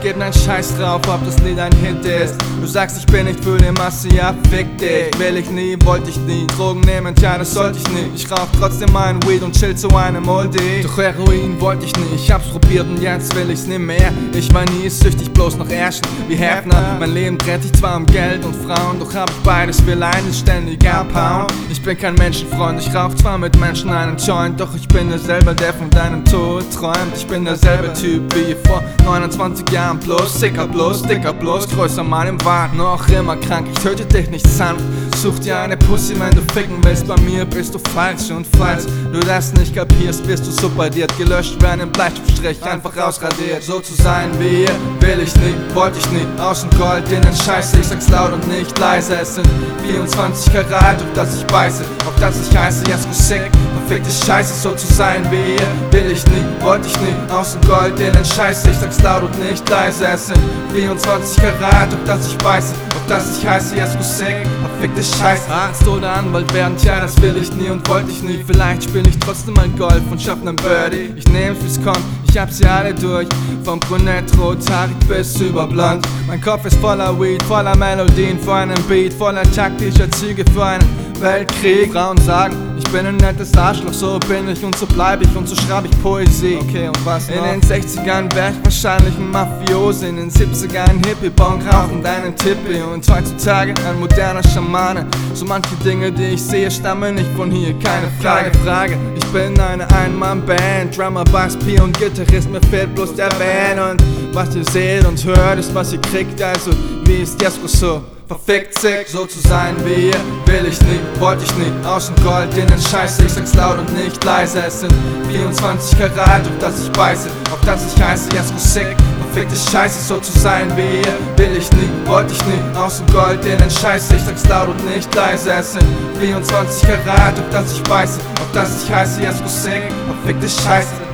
geb nen Scheiß drauf, ob das Lied ein Hit ist. Du sagst, ich bin nicht für die Masse, ja fick dich. Will ich nie, wollte ich nie, Drogen nehmen, tja das sollte ich nie. Ich rauch trotzdem meinen Weed und chill zu einem Oldie. Doch Heroin wollte ich nie, ich hab's probiert und jetzt will ich's nie mehr. Ich war nie süchtig, bloß noch Ärschen wie Hefner. Mein Leben dreht sich zwar um Geld und Frauen, doch hab ich beides, will eines ständig abhauen. Ich bin kein Menschenfreund, ich rauch zwar mit Menschen einen Joint, doch ich bin derselbe, der von deinem Tod träumt. Ich bin derselbe Typ wie vor 29 Jahren plus, sicker bloß, dicker bloß, größer Mann im Wahn. Noch immer krank, ich töte dich nicht sanft. Such dir eine Pussy, wenn du ficken willst, bei mir bist du falsch. Und falls du das nicht kapierst, wirst du subadiert, gelöscht werden im Bleistiftstrich, einfach ausradiert. So zu sein wie ihr, will ich nie, wollte ich nie. Außen Gold, innen Scheiße, ich sag's laut und nicht leise. Es sind 24 Karat, auf das ich beiße, auf das ich heiße, yes, go sick. Verfickte Scheiße, so zu sein wie ihr, will ich nie, wollte ich nie. Außen Gold, innen Scheiße, ich sag's laut und nicht leise. Es sind 24 Karat, auf das ich beiße, auf das ich heiße, yes, go sick. Verfickte Scheiße. Arzt oder Anwalt werden, tja, das will ich nie und wollte ich nie. Vielleicht spiel ich trotzdem mal Golf und schaff nen Birdie. Ich nehm's wie's kommt, ich hab sie alle durch. Vom brünett rothaarig bis überblond. Mein Kopf ist voller Weed, voller Melodien für einen Beat, voller taktischer Züge für einen Weltkrieg. Frauen sagen, ich bin ein nettes Arschloch, so bin ich und so bleib ich und so schreib ich Poesie. Okay, und was noch? In den 60ern wär ich wahrscheinlich ein Mafiose, in den 70ern ein Hippie-Bon rauchend einen Tippi und heutzutage ein moderner Schamane. So manche Dinge, die ich sehe, stammen nicht von hier, keine Frage. Ich bin eine Ein-Mann-Band, Drummer, Bass, P und Gitarrist, mir fehlt bloß der Van. Und was ihr seht und hört, ist was ihr kriegt, also wie ist Jesko so? Verfickt sick, so zu sein wie ihr, will ich nie, wollte ich nie. Außen Gold, innen Scheiße, ich sag's laut und nicht leise. Es sind 24 Karat, auf das ich beiße, auf das ich heiße, yes, go sick. Verfickte Scheiße, so zu sein wie ihr, will ich nie, wollte ich nie. Außen Gold, innen Scheiße, ich sag's laut und nicht leise. Es sind 24 Karat, auf das ich beiße, auf das ich heiße, yes, go sick. Verfickte Scheiße.